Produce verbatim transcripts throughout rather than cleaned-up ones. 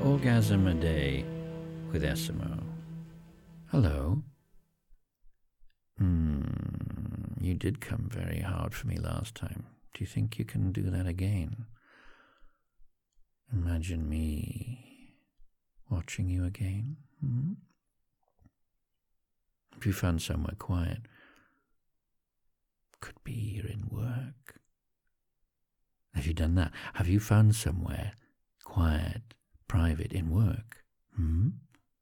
Orgasm a Day with Essimo. Hello. Hmm, you did come very hard for me last time. Do you think you can do that again? Imagine me watching you again. Hmm? Have you found somewhere quiet? Could be you're in work. Have you done that? Have you found somewhere quiet, private, in work? Hmm?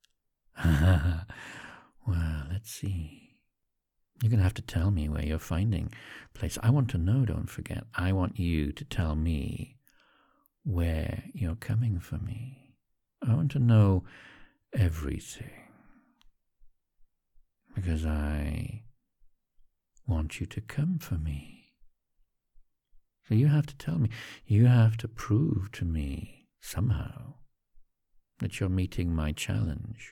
Well, let's see. You're going to have to tell me where you're finding place. I want to know, don't forget. I want you to tell me where you're coming for me. I want to know everything. Because I want you to come for me. So you have to tell me. You have to prove to me somehow that you're meeting my challenge.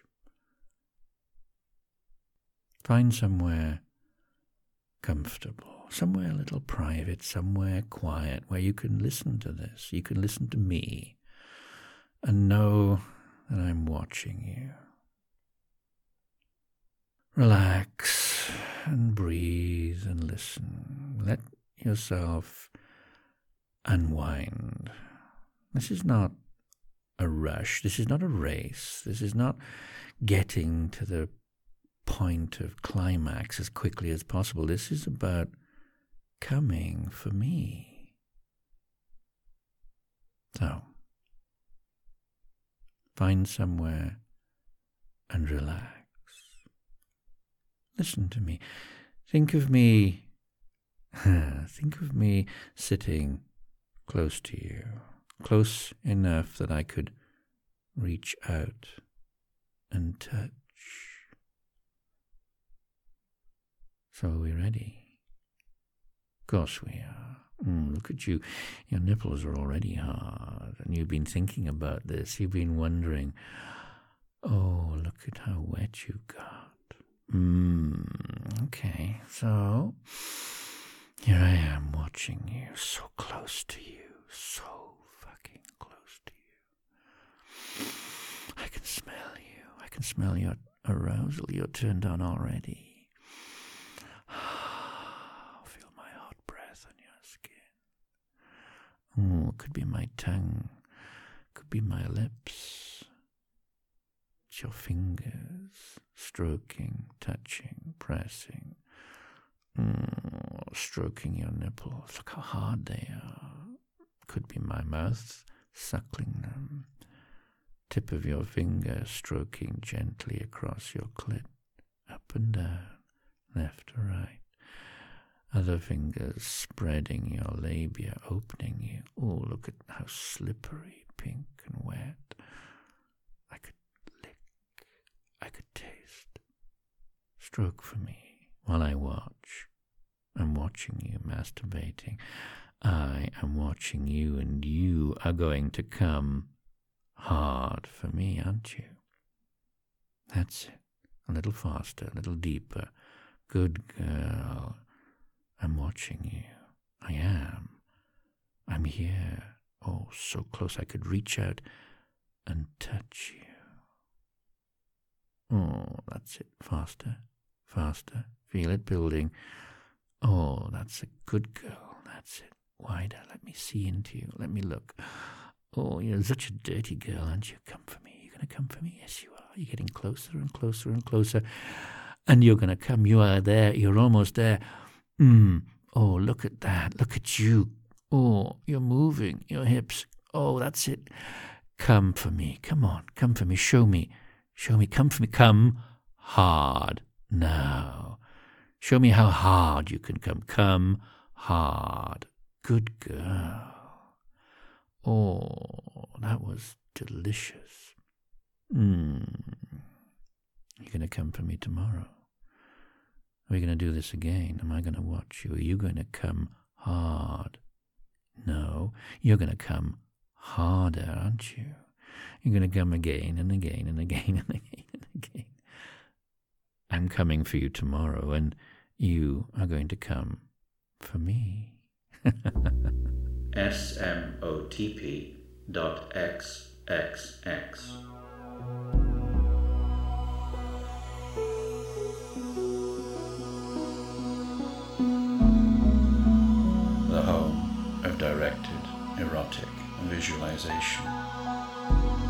Find somewhere comfortable, somewhere a little private, somewhere quiet where you can listen to this. You can listen to me and know that I'm watching you. Relax and breathe and listen. Let yourself unwind. This is not a rush. This is not a race. This is not getting to the point of climax as quickly as possible. This is about coming for me. So, find somewhere and relax. Listen to me. Think of me, think of me sitting close to you, close enough that I could reach out and touch. So are we ready? Of course we are. Mm, look at you. Your nipples are already hard, and you've been thinking about this. You've been wondering, oh, look at how wet you got. Mm, okay, so here I am watching you, so close to you, so fucking close to you. I can smell you. I can smell your arousal. You're turned on already. Feel my hot breath on your skin. Oh, it could be my tongue. Could be my lips. It's your fingers. Stroking, touching, pressing. Mm, stroking your nipples. Look how hard they are. Could be my mouth suckling them. Tip of your finger stroking gently across your clit. Up and down. Left to right. Other fingers spreading your labia, opening you. Oh, look at how slippery, pink and wet. I could lick. I could taste. Stroke for me while I watch. I'm watching you masturbating. I am watching you, and you are going to come hard for me, aren't you? That's it. A little faster, a little deeper. Good girl. I'm watching you. I am. I'm here. Oh, so close I could reach out and touch you. Oh, that's it. Faster, faster. Feel it building. Oh, that's a good girl. That's it. Wider. Let me see into you. Let me look. Oh, you're such a dirty girl, aren't you? Come for me. You're going to come for me? Yes, you are. You're getting closer and closer and closer. And you're going to come. You are there. You're almost there. Mm. Oh, look at that. Look at you. Oh, you're moving. Your hips. Oh, that's it. Come for me. Come on. Come for me. Show me. Show me. Come for me. Come hard now. Show me how hard you can come. Come hard. Good girl. Oh, that was delicious. Mm. You're going to come for me tomorrow. Are we going to do this again? Am I going to watch you? Are you going to come hard? No, you're going to come harder, aren't you? You're going to come again and again and again and again and again. I'm coming for you tomorrow, and you are going to come for me. S M O T P dot X X X. The home of directed erotic visualization.